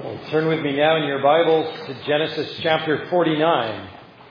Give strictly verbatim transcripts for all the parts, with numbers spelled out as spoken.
Well, turn with me now in your Bibles to Genesis chapter forty-nine.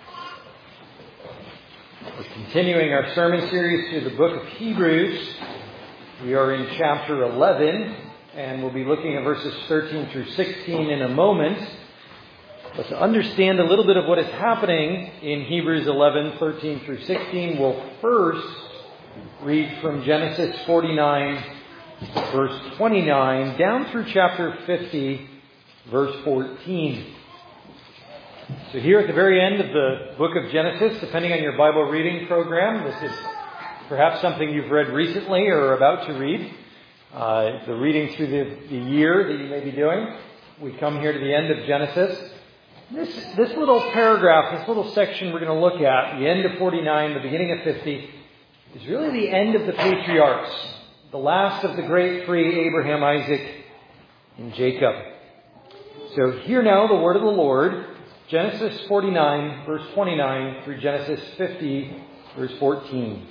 We're continuing our sermon series through the book of Hebrews. We are in chapter eleven, and we'll be looking at verses thirteen through sixteen in a moment. But to understand a little bit of what is happening in Hebrews eleven, thirteen through sixteen, we'll first read from Genesis forty-nine, verse twenty-nine, down through chapter fifty, verse fourteen. So here at the very end of the book of Genesis, depending on your Bible reading program, this is perhaps something you've read recently or are about to read. Uh, the reading through the, the year that you may be doing. We come here to the end of Genesis. This, this little paragraph, this little section we're going to look at, the end of forty-nine, the beginning of fifty, is really the end of the patriarchs. The last of the great three, Abraham, Isaac, and Jacob. So hear now the word of the Lord, Genesis forty-nine, verse twenty-nine, through Genesis fifty, verse fourteen.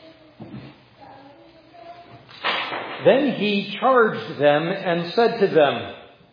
Then he charged them and said to them,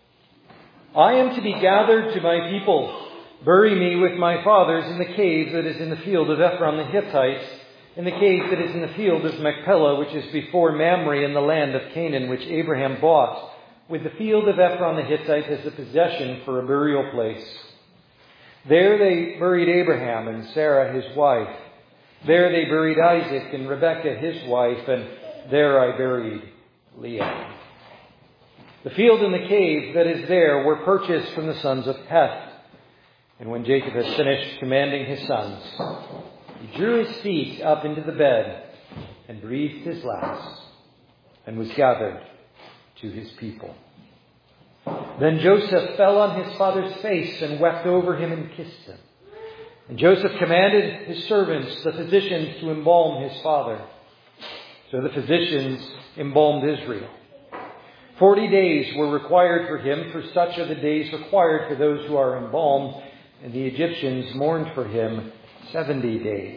I am to be gathered to my people. Bury me with my fathers in the cave that is in the field of Ephron the Hittite, in the cave that is in the field of Machpelah, which is before Mamre in the land of Canaan, which Abraham bought, with the field of Ephron the Hittite as a possession for a burial place. There they buried Abraham and Sarah his wife. There they buried Isaac and Rebekah his wife, and there I buried Leah. The field and the cave that is there were purchased from the sons of Heth. And when Jacob had finished commanding his sons, he drew his feet up into the bed and breathed his last and was gathered to his people. Then Joseph fell on his father's face and wept over him and kissed him. And Joseph commanded his servants, the physicians, to embalm his father. So the physicians embalmed Israel. Forty days were required for him, for such are the days required for those who are embalmed. And the Egyptians mourned for him seventy days.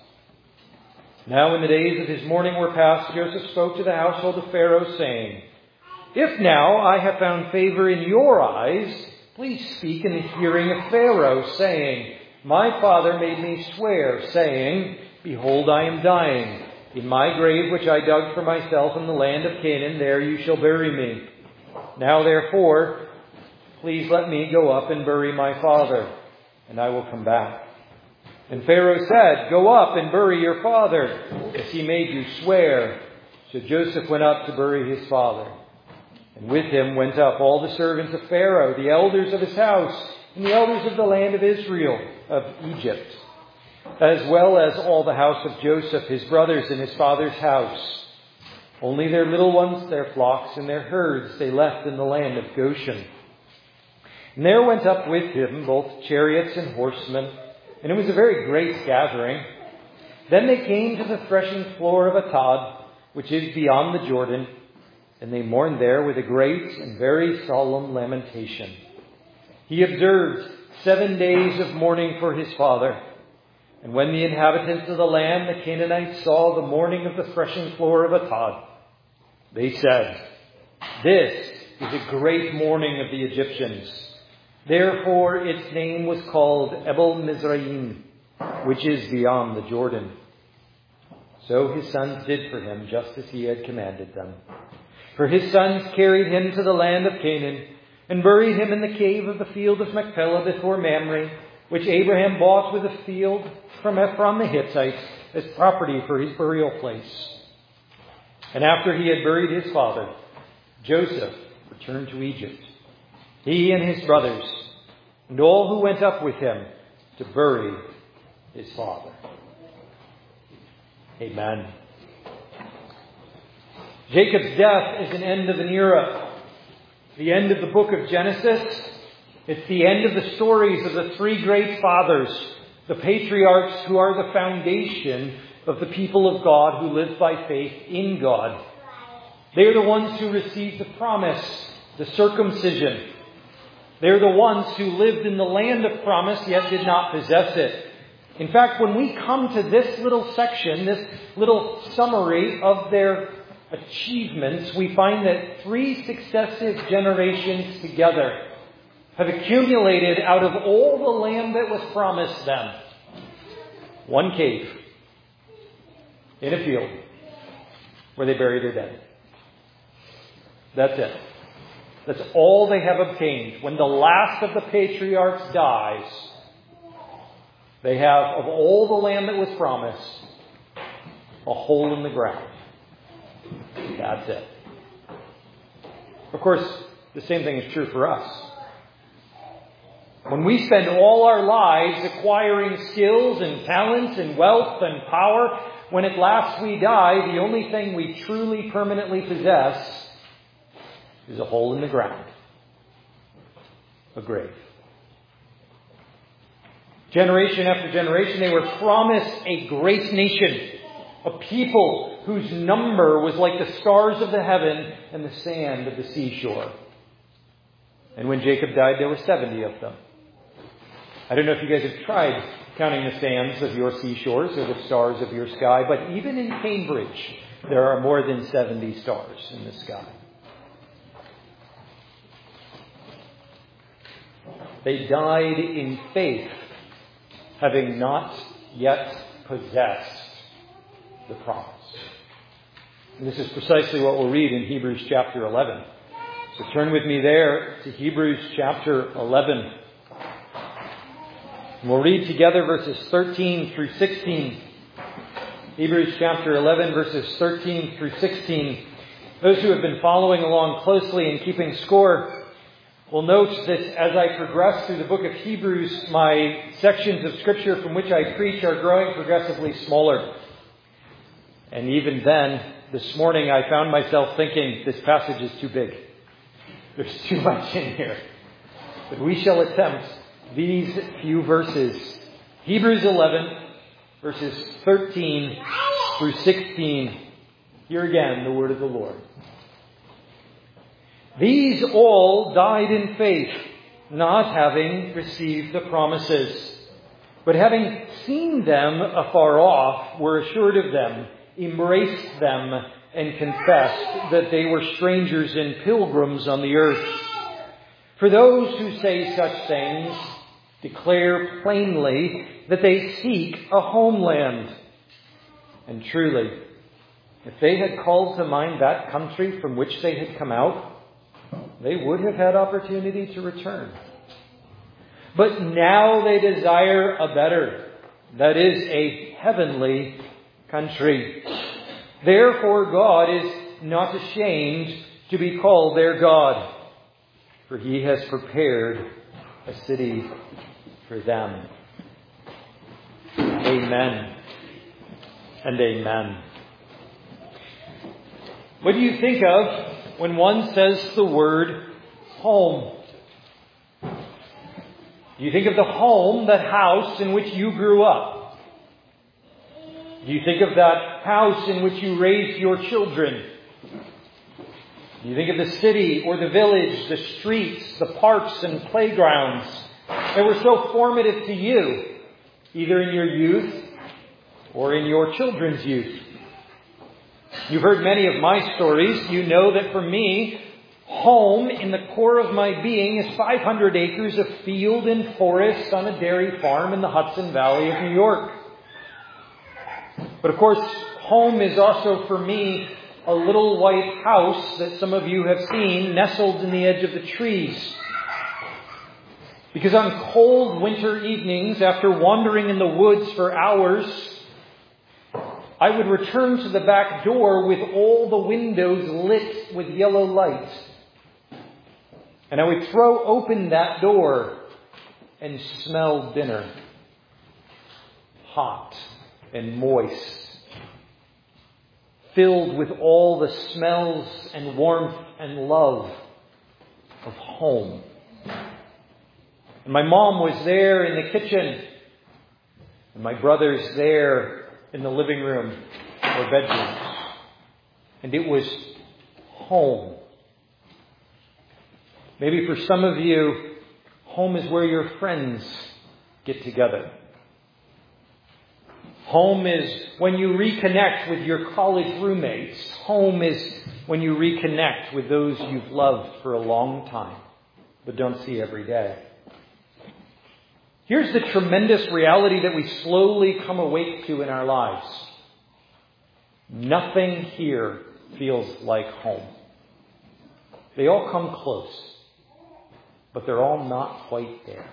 Now when the days of his mourning were past, Joseph spoke to the household of Pharaoh, saying, If now I have found favor in your eyes, please speak in the hearing of Pharaoh, saying, My father made me swear, saying, Behold, I am dying. In my grave which I dug for myself in the land of Canaan, there you shall bury me. Now therefore, please let me go up and bury my father, and I will come back. And Pharaoh said, Go up and bury your father, as he made you swear. So Joseph went up to bury his father. And with him went up all the servants of Pharaoh, the elders of his house, and the elders of the land of Israel, of Egypt, as well as all the house of Joseph, his brothers, and his father's house. Only their little ones, their flocks, and their herds they left in the land of Goshen. And there went up with him both chariots and horsemen, and it was a very great gathering. Then they came to the threshing floor of Atad, which is beyond the Jordan, and they mourned there with a great and very solemn lamentation. He observed seven days of mourning for his father. And when the inhabitants of the land, the Canaanites, saw the mourning of the threshing floor of Atad, they said, This is a great mourning of the Egyptians. Therefore its name was called Abel Mizraim, which is beyond the Jordan. So his sons did for him just as he had commanded them. For his sons carried him to the land of Canaan, and buried him in the cave of the field of Machpelah before Mamre, which Abraham bought with a field from Ephron the Hittite as property for his burial place. And after he had buried his father, Joseph returned to Egypt, he and his brothers, and all who went up with him to bury his father. Amen. Jacob's death is an end of an era. The end of the book of Genesis. It's the end of the stories of the three great fathers, the patriarchs who are the foundation of the people of God who live by faith in God. They are the ones who received the promise, the circumcision. They're the ones who lived in the land of promise yet did not possess it. In fact, when we come to this little section, this little summary of their achievements, we find that three successive generations together have accumulated out of all the land that was promised them one cave in a field where they bury their dead. That's it. That's all they have obtained. When the last of the patriarchs dies, they have, of all the land that was promised, a hole in the ground. That's it. Of course, the same thing is true for us. When we spend all our lives acquiring skills and talents and wealth and power, when at last we die, the only thing we truly permanently possess is a hole in the ground. A grave. Generation after generation, they were promised a great nation. A people whose number was like the stars of the heaven and the sand of the seashore. And when Jacob died, there were seventy of them. I don't know if you guys have tried counting the sands of your seashores or the stars of your sky, but even in Cambridge, there are more than seventy stars in the sky. They died in faith, having not yet possessed the promise. And this is precisely what we'll read in Hebrews chapter eleven. So turn with me there to Hebrews chapter eleven. And we'll read together verses thirteen through sixteen. Hebrews chapter eleven, verses thirteen through sixteen. Those who have been following along closely and keeping score will note that as I progress through the book of Hebrews, my sections of Scripture from which I preach are growing progressively smaller. And even then, this morning I found myself thinking, this passage is too big. There's too much in here. But we shall attempt these few verses. Hebrews eleven, verses thirteen through sixteen. Here again, the word of the Lord. These all died in faith, not having received the promises, but having seen them afar off, were assured of them, embraced them, and confessed that they were strangers and pilgrims on the earth. For those who say such things declare plainly that they seek a homeland. And truly, if they had called to mind that country from which they had come out, they would have had opportunity to return. But now they desire a better, that is, a heavenly country. Therefore God is not ashamed to be called their God, for He has prepared a city for them. Amen and amen. What do you think of when one says the word home? Do you think of the home, that house in which you grew up? Do you think of that house in which you raised your children? Do you think of the city or the village, the streets, the parks and playgrounds that were so formative to you, either in your youth or in your children's youth? You've heard many of my stories. You know that for me, home in the core of my being is five hundred acres of field and forest on a dairy farm in the Hudson Valley of New York. But of course, home is also for me a little white house that some of you have seen nestled in the edge of the trees. Because on cold winter evenings, after wandering in the woods for hours, I would return to the back door with all the windows lit with yellow light. And I would throw open that door and smell dinner. Hot and moist. Filled with all the smells and warmth and love of home. And my mom was there in the kitchen. And my brothers there in the living room or bedrooms. And it was home. Maybe for some of you, home is where your friends get together. Home is when you reconnect with your college roommates. Home is when you reconnect with those you've loved for a long time. but don't see every day. Here's the tremendous reality that we slowly come awake to in our lives. Nothing here feels like home. They all come close, but they're all not quite there.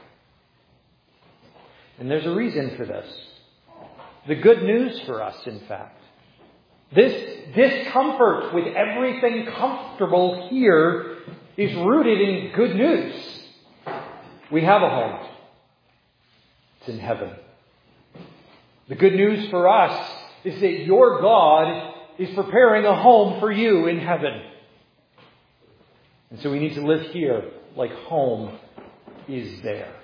And there's a reason for this. The good news for us, in fact. This discomfort with everything comfortable here is rooted in good news. We have a home. It's in heaven. The good news for us is that your God is preparing a home for you in heaven. And so we need to live here like home is there.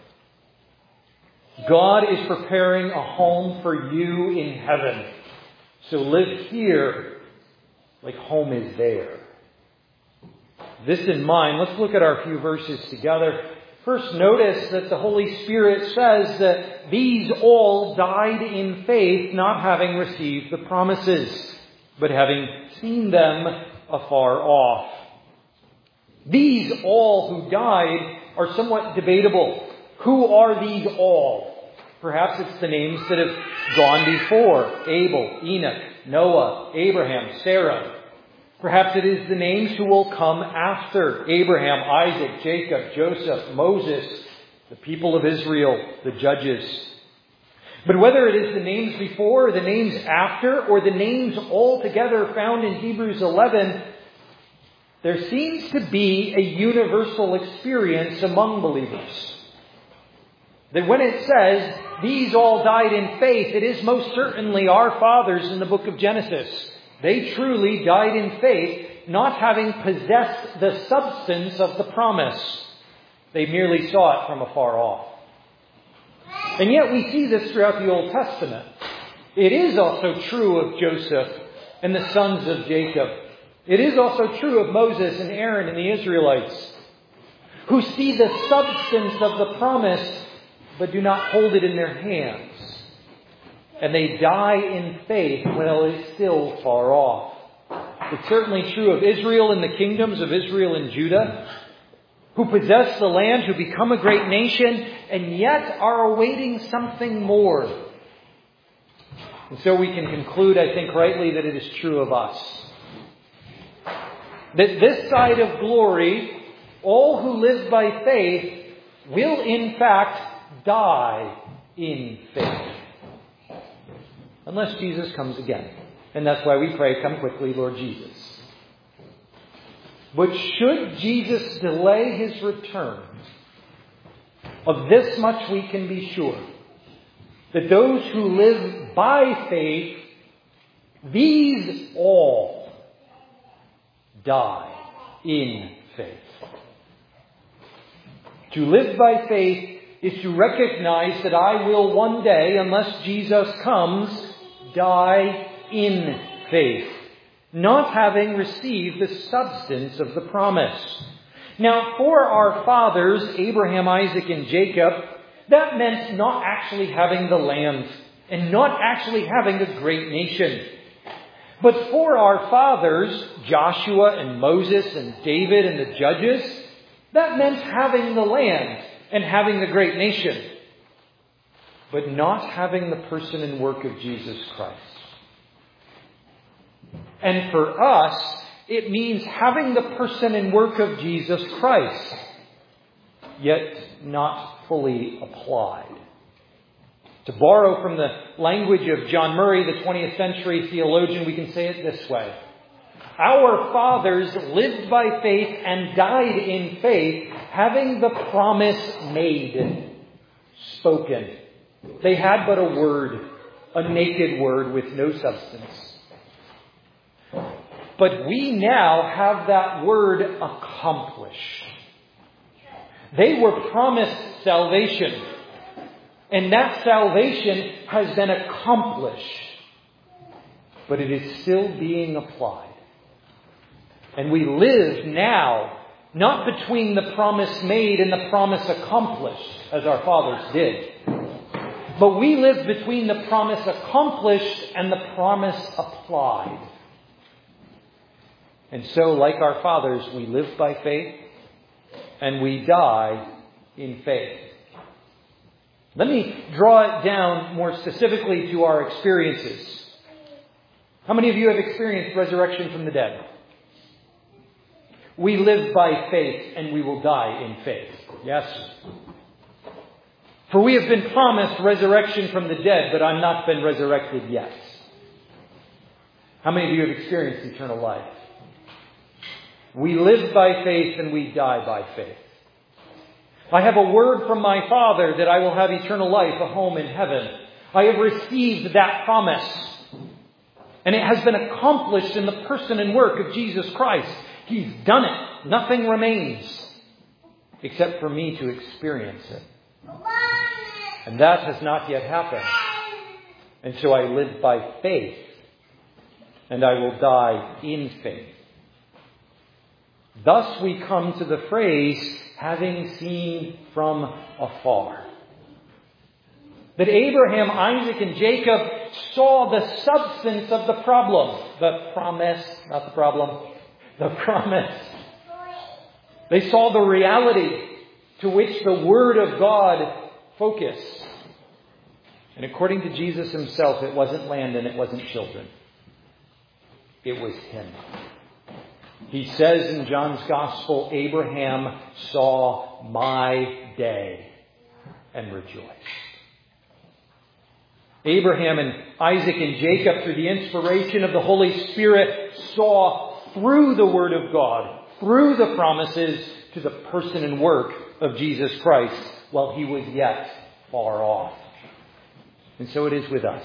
God is preparing a home for you in heaven. So live here like home is there. This in mind, let's look at our few verses together. First, notice that the Holy Spirit says that these all died in faith, not having received the promises, but having seen them afar off. These all who died are somewhat debatable. Who are these all? Perhaps it's the names that have gone before: Abel, Enoch, Noah, Abraham, Sarah. Perhaps it is the names who will come after Abraham, Isaac, Jacob, Joseph, Moses, the people of Israel, the judges. But whether it is the names before or the names after or the names altogether found in Hebrews eleven, there seems to be a universal experience among believers. That when it says, these all died in faith, it is most certainly our fathers in the book of Genesis. They truly died in faith, not having possessed the substance of the promise. They merely saw it from afar off. And yet we see this throughout the Old Testament. It is also true of Joseph and the sons of Jacob. It is also true of Moses and Aaron and the Israelites, who see the substance of the promise, but do not hold it in their hands. And they die in faith while it is still far off. It's certainly true of Israel and the kingdoms of Israel and Judah, who possess the land, who become a great nation, and yet are awaiting something more. And so we can conclude, I think rightly, that it is true of us. That this side of glory, all who live by faith will in fact die in faith. Unless Jesus comes again. And that's why we pray, come quickly, Lord Jesus. But should Jesus delay his return, of this much we can be sure, that those who live by faith, these all die in faith. To live by faith is to recognize that I will one day, unless Jesus comes, die in faith, not having received the substance of the promise. Now, for our fathers, Abraham, Isaac, and Jacob, that meant not actually having the land and not actually having a great nation. But for our fathers, Joshua and Moses and David and the judges, that meant having the land and having the great nation, but not having the person and work of Jesus Christ. And for us, it means having the person and work of Jesus Christ, yet not fully applied. To borrow from the language of John Murray, the twentieth century theologian, we can say it this way. Our fathers lived by faith and died in faith, having the promise made, spoken. They had but a word, a naked word with no substance. But we now have that word accomplished. They were promised salvation, and that salvation has been accomplished, but it is still being applied. And we live now, not between the promise made and the promise accomplished, as our fathers did, but we live between the promise accomplished and the promise applied. And so, like our fathers, we live by faith, and we die in faith. Let me draw it down more specifically to our experiences. How many of you have experienced resurrection from the dead? We live by faith and we will die in faith. Yes? For we have been promised resurrection from the dead, but I'm not been resurrected yet. How many of you have experienced eternal life? We live by faith and we die by faith. I have a word from my Father that I will have eternal life, a home in heaven. I have received that promise. And it has been accomplished in the person and work of Jesus Christ. He's done it. Nothing remains except for me to experience it. And that has not yet happened. And so I live by faith. And I will die in faith. Thus we come to the phrase, having seen from afar. That Abraham, Isaac, and Jacob saw the substance of the problem. The promise, not the problem. The promise. They saw the reality to which the Word of God focused. And according to Jesus himself, it wasn't land and it wasn't children. It was Him. He says in John's Gospel, Abraham saw my day and rejoiced. Abraham and Isaac and Jacob, through the inspiration of the Holy Spirit, saw through the Word of God, through the promises, to the person and work of Jesus Christ while He was yet far off. And so it is with us.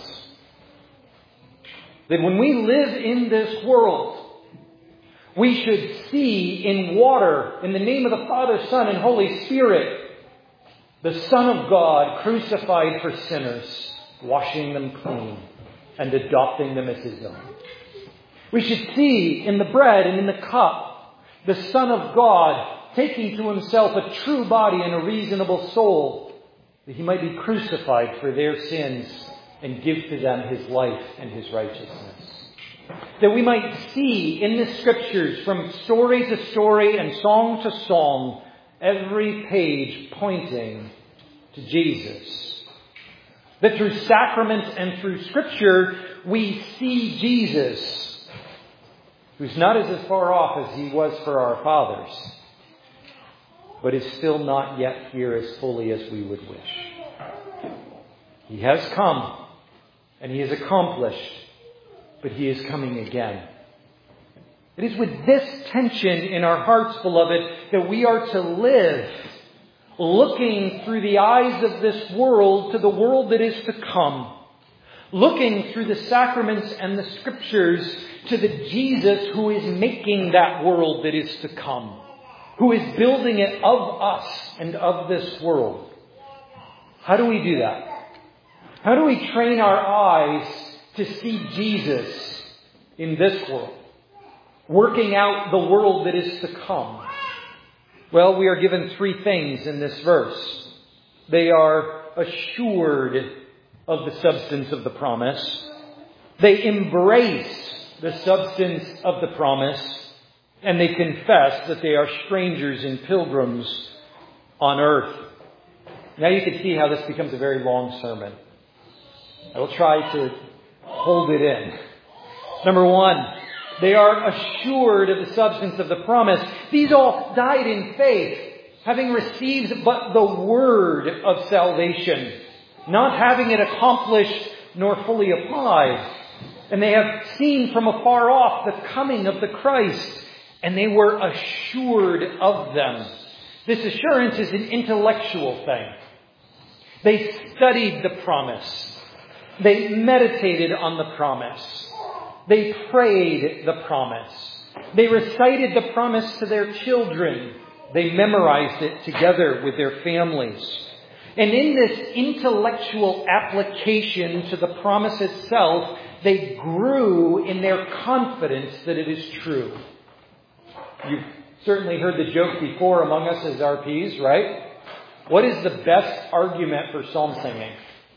That when we live in this world, we should see in water, in the name of the Father, Son, and Holy Spirit, the Son of God crucified for sinners, washing them clean and adopting them as His own. We should see in the bread and in the cup the Son of God taking to Himself a true body and a reasonable soul, that He might be crucified for their sins and give to them His life and His righteousness. That we might see in the Scriptures, from story to story and song to song, every page pointing to Jesus. That through sacraments and through Scripture, we see Jesus, who's not as far off as He was for our fathers, but is still not yet here as fully as we would wish. He has come, and He has accomplished, but He is coming again. It is with this tension in our hearts, beloved, that we are to live, looking through the eyes of this world to the world that is to come. Looking through the sacraments and the Scriptures to the Jesus who is making that world that is to come. Who is building it of us and of this world. How do we do that? How do we train our eyes to see Jesus in this world, working out the world that is to come? Well, we are given three things in this verse. They are assured of the substance of the promise. They embrace the substance of the promise. And they confess that they are strangers and pilgrims on earth. Now you can see how this becomes a very long sermon. I will try to hold it in. Number one, they are assured of the substance of the promise. These all died in faith, having received but the word of salvation, not having it accomplished nor fully applied. And they have seen from afar off the coming of the Christ, and they were assured of them. This assurance is an intellectual thing. They studied the promise. They meditated on the promise. They prayed the promise. They recited the promise to their children. They memorized it together with their families. And in this intellectual application to the promise itself, they grew in their confidence that it is true. You've certainly heard the joke before among us as R Ps, right? What is the best argument for psalm singing?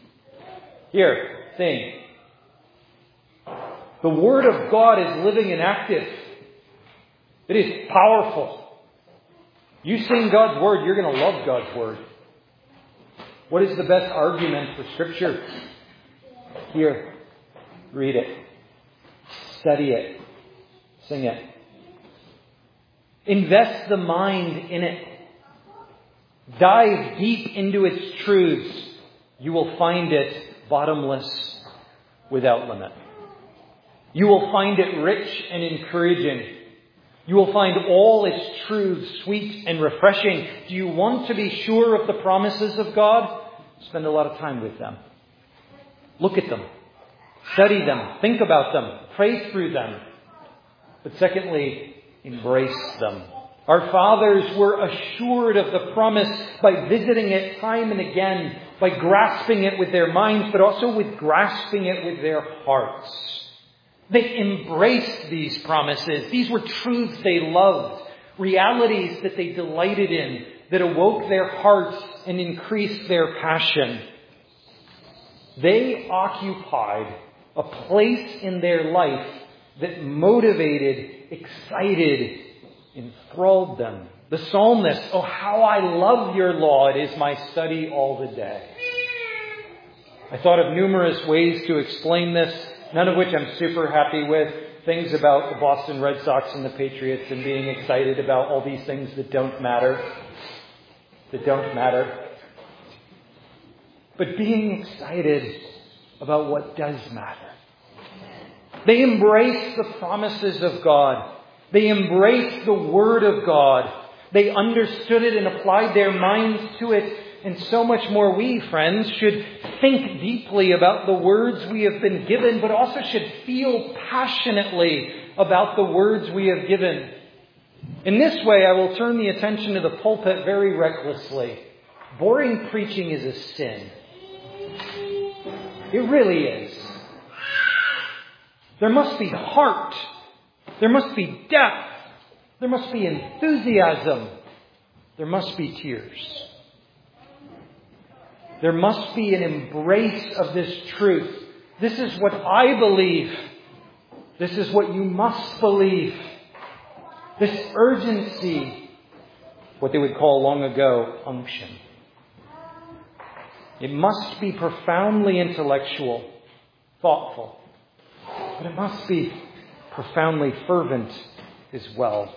Here, sing. The Word of God is living and active. It is powerful. You sing God's Word, you're going to love God's Word. What is the best argument for Scripture? Here, read it. Study it. Sing it. Invest the mind in it. Dive deep into its truths. You will find it bottomless, without limit. You will find it rich and encouraging. You will find all its truths sweet and refreshing. Do you want to be sure of the promises of God? Spend a lot of time with them. Look at them. Study them. Think about them. Pray through them. But secondly, embrace them. Our fathers were assured of the promise by visiting it time and again, by grasping it with their minds, but also with grasping it with their hearts. They embraced these promises. These were truths they loved, realities that they delighted in, that awoke their hearts and increased their passion. They occupied a place in their life that motivated, excited, enthralled them. The psalmist, oh, how I love your law. It is my study all the day. I thought of numerous ways to explain this, none of which I'm super happy with. Things about the Boston Red Sox and the Patriots and being excited about all these things that don't matter. That don't matter. But being excited about what does matter. They embraced the promises of God. They embraced the Word of God. They understood it and applied their minds to it. And so much more we, friends, should think deeply about the words we have been given, but also should feel passionately about the words we have given. In this way, I will turn the attention to the pulpit very recklessly. Boring preaching is a sin. It really is. There must be heart. There must be depth. There must be enthusiasm. There must be tears. There must be an embrace of this truth. This is what I believe. This is what you must believe. This urgency, what they would call long ago unction. It must be profoundly intellectual, thoughtful, but it must be profoundly fervent as well.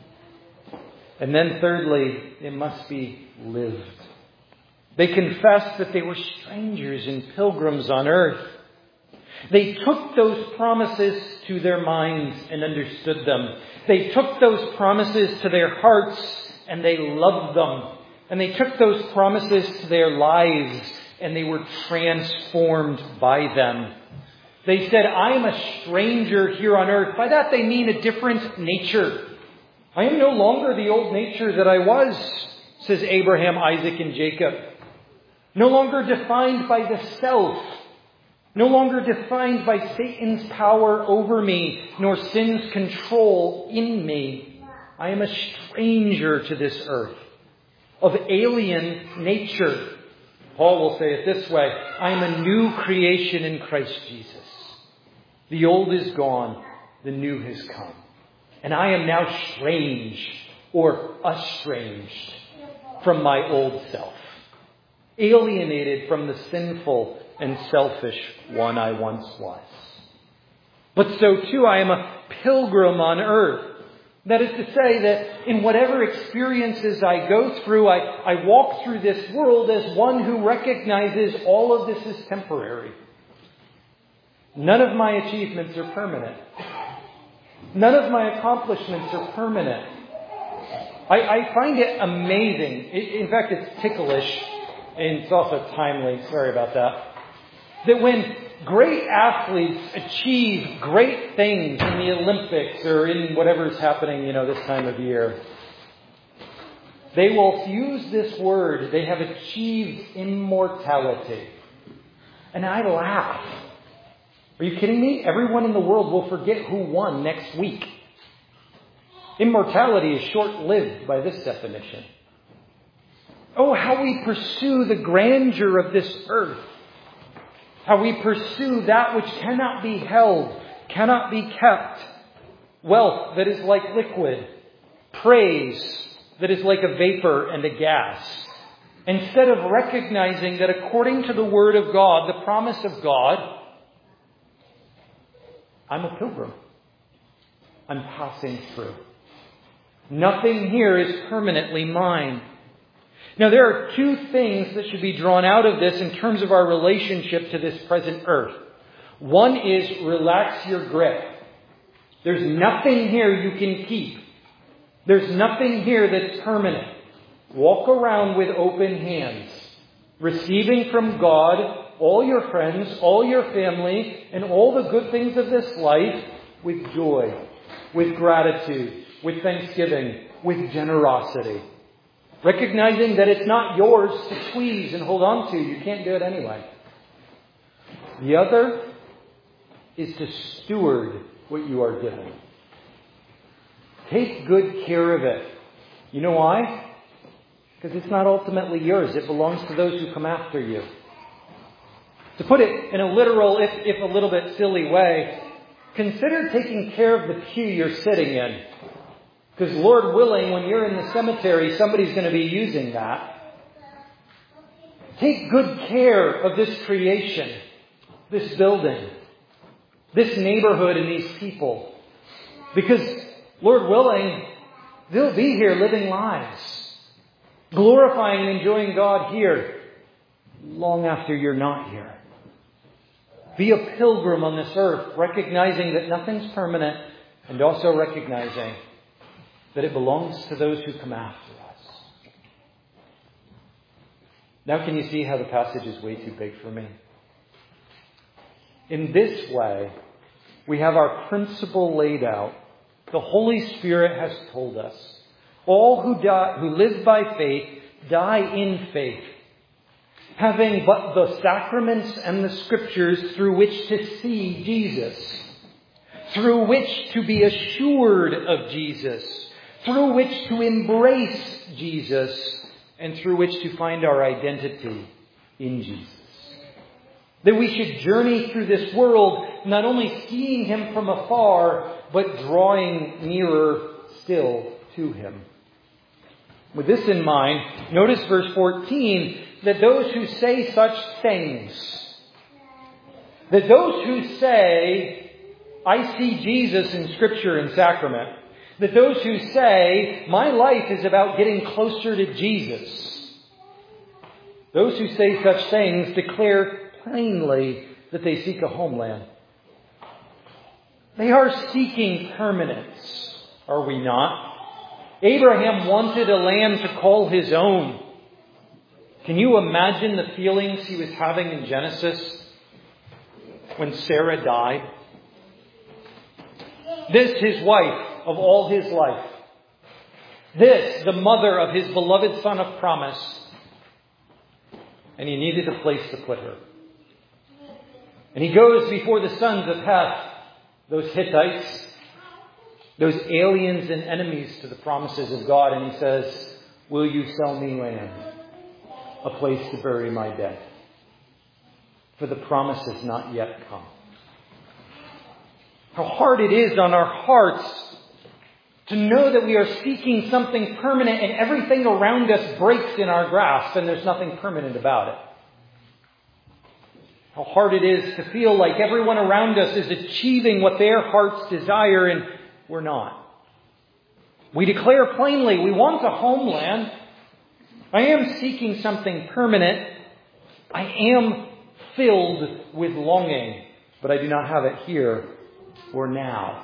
And then thirdly, it must be lived. They confessed that they were strangers and pilgrims on earth. They took those promises to their minds and understood them. They took those promises to their hearts and they loved them. And they took those promises to their lives and they were transformed by them. They said, I am a stranger here on earth. By that they mean a different nature. I am no longer the old nature that I was, says Abraham, Isaac, and Jacob. No longer defined by the self. No longer defined by Satan's power over me, nor sin's control in me. I am a stranger to this earth, of alien nature. Paul will say it this way, I am a new creation in Christ Jesus. The old is gone, the new has come. And I am now strange, or estranged, from my old self. Alienated from the sinful and selfish one I once was. But so too I am a pilgrim on earth. That is to say that in whatever experiences I go through, I, I walk through this world as one who recognizes all of this is temporary. None of my achievements are permanent. None of my accomplishments are permanent. I, I find it amazing. In fact, it's ticklish. And it's also timely. Sorry about that. That when great athletes achieve great things in the Olympics or in whatever is happening, you know, this time of year, they will use this word. They have achieved immortality. And I laugh. Are you kidding me? Everyone in the world will forget who won next week. Immortality is short-lived by this definition. Oh, how we pursue the grandeur of this earth. How we pursue that which cannot be held, cannot be kept. Wealth that is like liquid. Praise, that is like a vapor and a gas. Instead of recognizing that according to the Word of God, the promise of God, I'm a pilgrim. I'm passing through. Nothing here is permanently mine. Now, there are two things that should be drawn out of this in terms of our relationship to this present earth. One is relax your grip. There's nothing here you can keep. There's nothing here that's permanent. Walk around with open hands, receiving from God all your friends, all your family, and all the good things of this life with joy, with gratitude, with thanksgiving, with generosity. Recognizing that it's not yours to squeeze and hold on to. You can't do it anyway. The other is to steward what you are given. Take good care of it. You know why? Because it's not ultimately yours. It belongs to those who come after you. To put it in a literal, if, if a little bit silly way, consider taking care of the pew you're sitting in. Because Lord willing, when you're in the cemetery, somebody's going to be using that. Take good care of this creation, this building, this neighborhood and these people. Because Lord willing, they'll be here living lives, glorifying and enjoying God here long after you're not here. Be a pilgrim on this earth, recognizing that nothing's permanent and also recognizing that it belongs to those who come after us. Now can you see how the passage is way too big for me? In this way, we have our principle laid out. The Holy Spirit has told us, all who die, who live by faith, die in faith, having but the sacraments and the Scriptures through which to see Jesus, through which to be assured of Jesus, through which to embrace Jesus, and through which to find our identity in Jesus. That we should journey through this world, not only seeing Him from afar, but drawing nearer still to Him. With this in mind, notice verse fourteen, that those who say such things, that those who say, I see Jesus in Scripture and sacrament, that those who say, my life is about getting closer to Jesus, those who say such things declare plainly that they seek a homeland. They are seeking permanence, are we not? Abraham wanted a land to call his own. Can you imagine the feelings he was having in Genesis when Sarah died? This, his wife of all his life. This, the mother of his beloved son of promise. And he needed a place to put her. And he goes before the sons of Heth, those Hittites, those aliens and enemies to the promises of God, and he says, will you sell me land, a place to bury my dead? For the promise has not yet come. How hard it is on our hearts to know that we are seeking something permanent and everything around us breaks in our grasp and there's nothing permanent about it. How hard it is to feel like everyone around us is achieving what their hearts desire and we're not. We declare plainly, we want a homeland. I am seeking something permanent. I am filled with longing, but I do not have it here or now.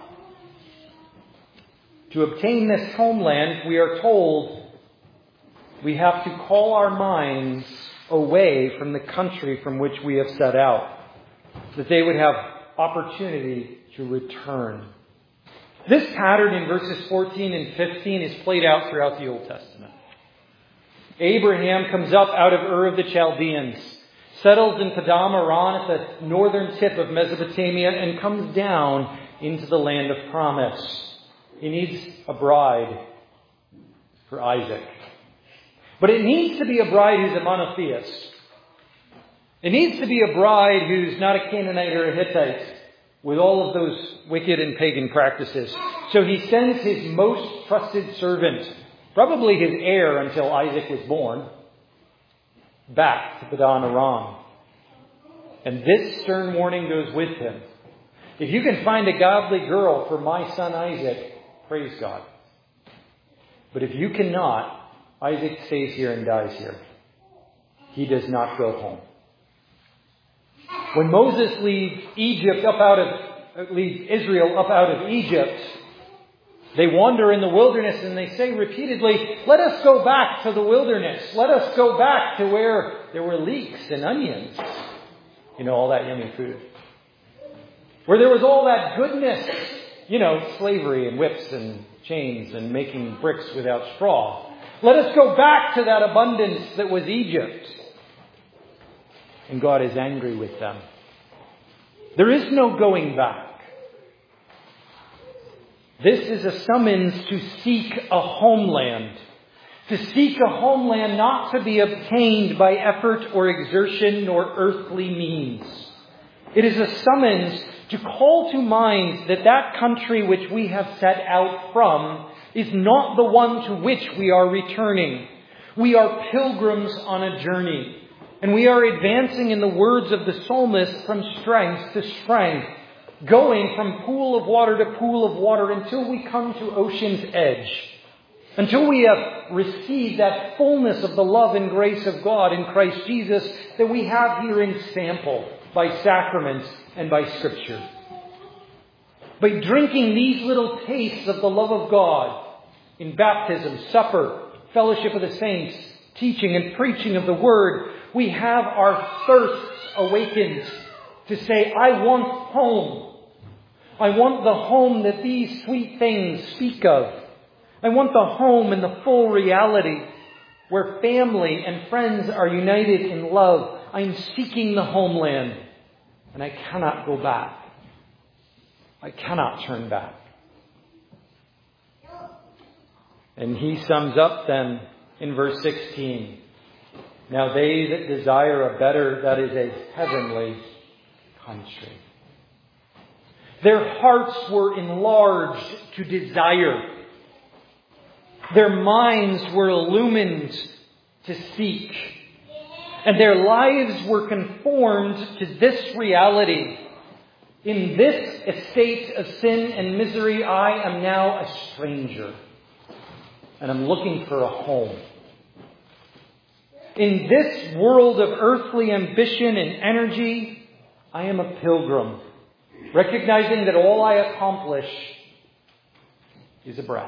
To obtain this homeland, we are told we have to call our minds away from the country from which we have set out, that they would have opportunity to return. This pattern in verses fourteen and fifteen is played out throughout the Old Testament. Abraham comes up out of Ur of the Chaldeans, settles in Padam Aram at the northern tip of Mesopotamia, and comes down into the land of promise. He needs a bride for Isaac. But it needs to be a bride who's a monotheist. It needs to be a bride who's not a Canaanite or a Hittite with all of those wicked and pagan practices. So he sends his most trusted servant, probably his heir until Isaac was born, back to Padan Aram. And this stern warning goes with him. If you can find a godly girl for my son Isaac, praise God. But if you cannot, Isaac stays here and dies here. He does not go home. When Moses leads Egypt up out of, leads Israel up out of Egypt, they wander in the wilderness and they say repeatedly, let us go back to the wilderness. Let us go back to where there were leeks and onions. You know, all that yummy food. Where there was all that goodness. You know, slavery and whips and chains and making bricks without straw. Let us go back to that abundance that was Egypt. And God is angry with them. There is no going back. This is a summons to seek a homeland. To seek a homeland not to be obtained by effort or exertion nor earthly means. It is a summons to call to mind that that country which we have set out from is not the one to which we are returning. We are pilgrims on a journey. And we are advancing, in the words of the psalmist, from strength to strength. Going from pool of water to pool of water until we come to ocean's edge. Until we have received that fullness of the love and grace of God in Christ Jesus that we have here in sample by sacraments and by Scripture. By drinking these little tastes of the love of God in baptism, supper, fellowship of the saints, teaching and preaching of the Word, we have our thirsts awakened to say, I want home. I want the home that these sweet things speak of. I want the home in the full reality where family and friends are united in love. I am seeking the homeland and I cannot go back. I cannot turn back. And he sums up then in verse sixteen. Now they that desire a better, that is a heavenly country. Their hearts were enlarged to desire. Their minds were illumined to seek. And their lives were conformed to this reality. In this estate of sin and misery, I am now a stranger. And I'm looking for a home. In this world of earthly ambition and energy, I am a pilgrim, recognizing that all I accomplish is a breath,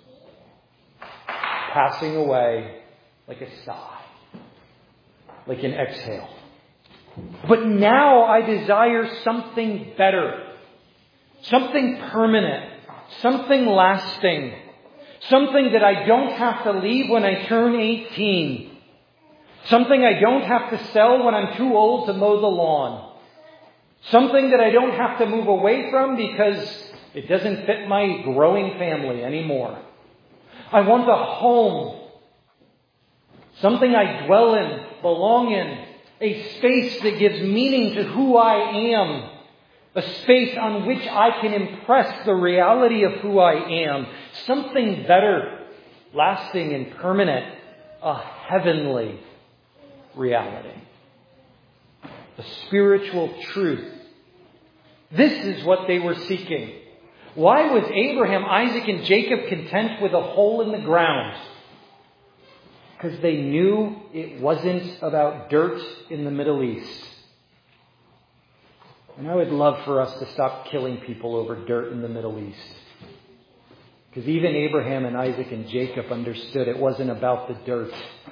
passing away like a sigh, like an exhale. But now I desire something better, something permanent, something lasting, something that I don't have to leave when I turn eighteen. Something I don't have to sell when I'm too old to mow the lawn. Something that I don't have to move away from because it doesn't fit my growing family anymore. I want a home. Something I dwell in, belong in. A space that gives meaning to who I am. A space on which I can impress the reality of who I am. Something better, lasting and permanent. A heavenly reality. A spiritual truth. This is what they were seeking. Why was Abraham, Isaac, and Jacob content with a hole in the ground? Because they knew it wasn't about dirt in the Middle East. And I would love for us to stop killing people over dirt in the Middle East. Because even Abraham and Isaac and Jacob understood it wasn't about the dirt.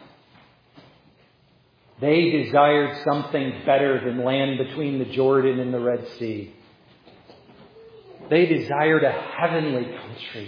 They desired something better than land between the Jordan and the Red Sea. They desired a heavenly country.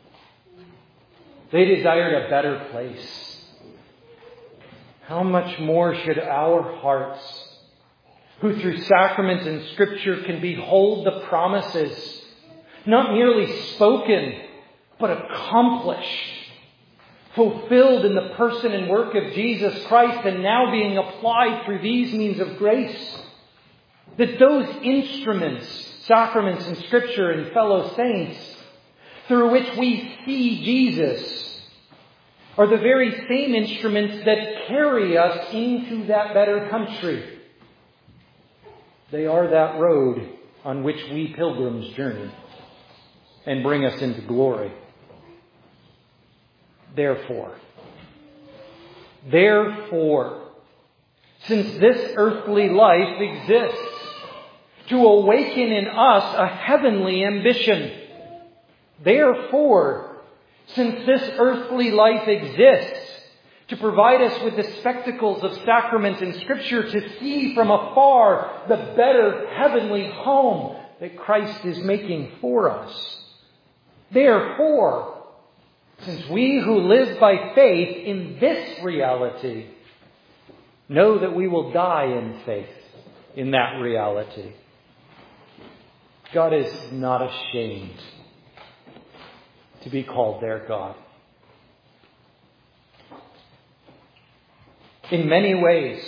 They desired a better place. How much more should our hearts, who through sacraments and Scripture can behold the promises, not merely spoken, but accomplished, fulfilled in the person and work of Jesus Christ and now being applied through these means of grace, that those instruments, sacraments and Scripture and fellow saints, through which we see Jesus, are the very same instruments that carry us into that better country. They are that road on which we pilgrims journey and bring us into glory. Therefore, therefore, since this earthly life exists to awaken in us a heavenly ambition, therefore, since this earthly life exists to provide us with the spectacles of sacrament and Scripture to see from afar the better heavenly home that Christ is making for us. Therefore, since we who live by faith in this reality know that we will die in faith in that reality, God is not ashamed to be called their God. In many ways,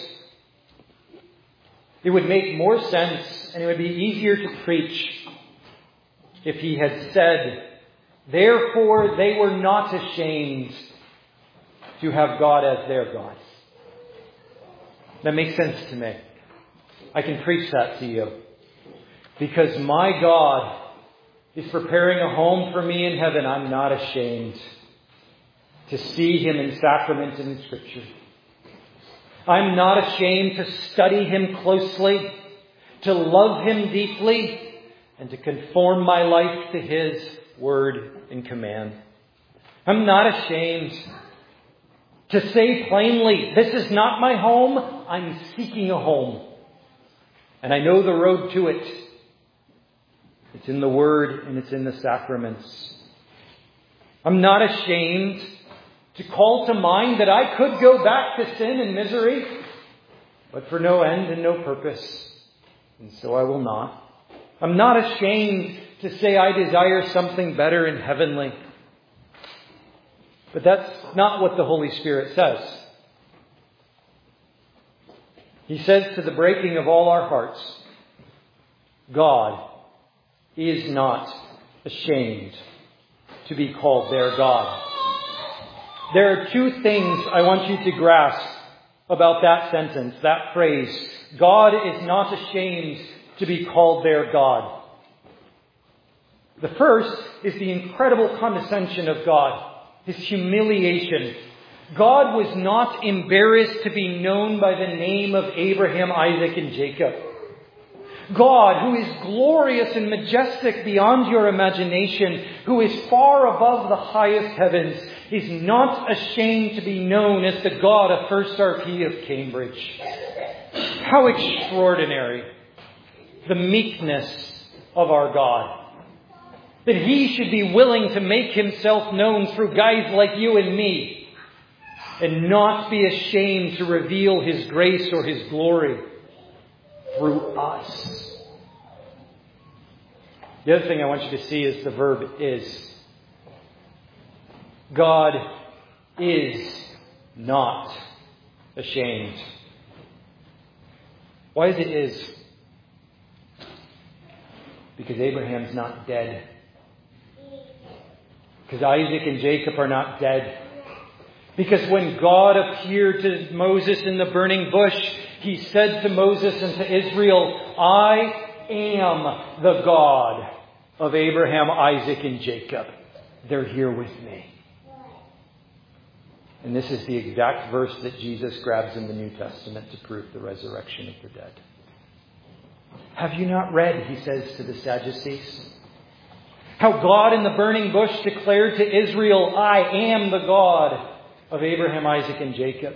it would make more sense and it would be easier to preach if he had said, therefore they were not ashamed to have God as their God. That makes sense to me. I can preach that to you. Because my God is preparing a home for me in heaven. I'm not ashamed to see Him in sacrament and in Scripture. I'm not ashamed to study Him closely, to love Him deeply, and to conform my life to His word and command. I'm not ashamed to say plainly, this is not my home, I'm seeking a home. And I know the road to it. It's in the Word and it's in the sacraments. I'm not ashamed to call to mind that I could go back to sin and misery, but for no end and no purpose. And so I will not. I'm not ashamed to say I desire something better and heavenly. But that's not what the Holy Spirit says. He says to the breaking of all our hearts, God is not ashamed to be called their God. There are two things I want you to grasp about that sentence, that phrase. God is not ashamed to be called their God. The first is the incredible condescension of God, His humiliation. God was not embarrassed to be known by the name of Abraham, Isaac, and Jacob. God, who is glorious and majestic beyond your imagination, who is far above the highest heavens, is not ashamed to be known as the God of First R P of Cambridge. How extraordinary the meekness of our God. That He should be willing to make Himself known through guys like you and me, and not be ashamed to reveal His grace or His glory through us. The other thing I want you to see is the verb is. God is not ashamed. Why is it is? Because Abraham's not dead. Because Isaac and Jacob are not dead. Because when God appeared to Moses in the burning bush, He said to Moses and to Israel, I am the God of Abraham, Isaac, and Jacob. They're here with me. And this is the exact verse that Jesus grabs in the New Testament to prove the resurrection of the dead. Have you not read, He says to the Sadducees, how God in the burning bush declared to Israel, I am the God of Abraham, Isaac, and Jacob.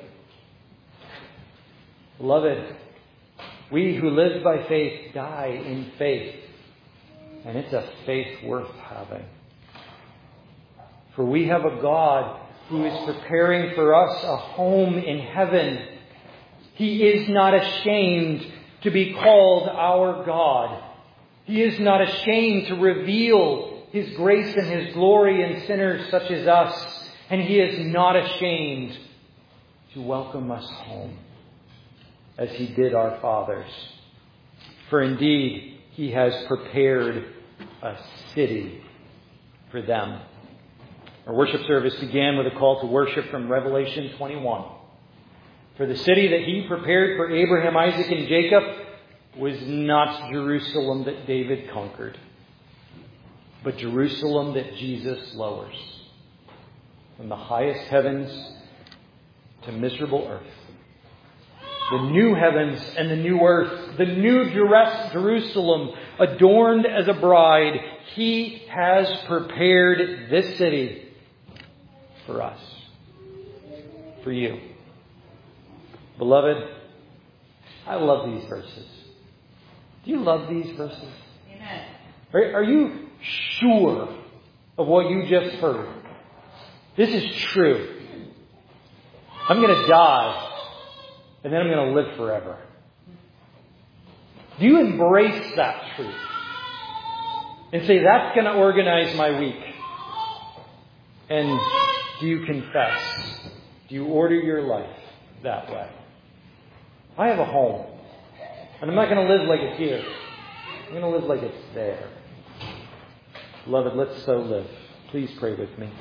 Beloved, we who live by faith die in faith. And it's a faith worth having. For we have a God who is preparing for us a home in heaven. He is not ashamed to be called our God. He is not ashamed to reveal His grace and His glory in sinners such as us. And He is not ashamed to welcome us home, as He did our fathers. For indeed, He has prepared a city for them. Our worship service began with a call to worship from Revelation twenty-one. For the city that he prepared for Abraham, Isaac, and Jacob was not Jerusalem that David conquered, but Jerusalem that Jesus lowers from the highest heavens to miserable earth. The new heavens and the new earth, the new Jerusalem adorned as a bride, he has prepared this city for us, for you. Beloved, I love these verses. Do you love these verses? Amen. Are, are you sure of what you just heard? This is true. I'm going to die, and then I'm going to live forever. Do you embrace that truth and say, that's going to organize my week? And do you confess? Do you order your life that way? I have a home, and I'm not going to live like it's here. I'm going to live like it's there. Beloved, let's so live. Please pray with me.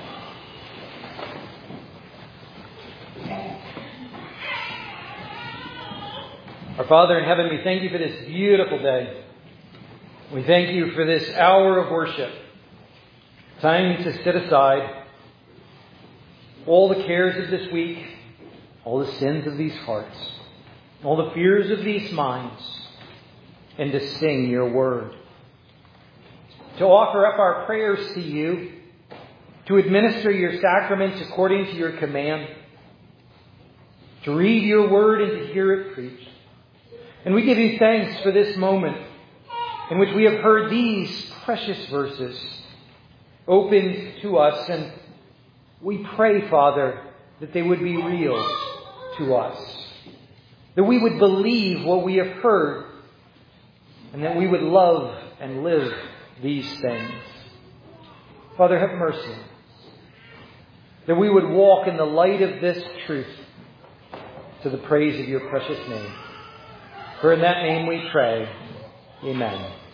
Our Father in heaven, we thank you for this beautiful day. We thank you for this hour of worship. Time to set aside all the cares of this week, all the sins of these hearts, all the fears of these minds, and to sing your word. To offer up our prayers to you, to administer your sacraments according to your command, to read your word and to hear it preached. And we give you thanks for this moment in which we have heard these precious verses opened to us. And we pray, Father, that they would be real to us. That we would believe what we have heard. And that we would love and live these things. Father, have mercy. That we would walk in the light of this truth to the praise of your precious name. For in that name we pray. Amen.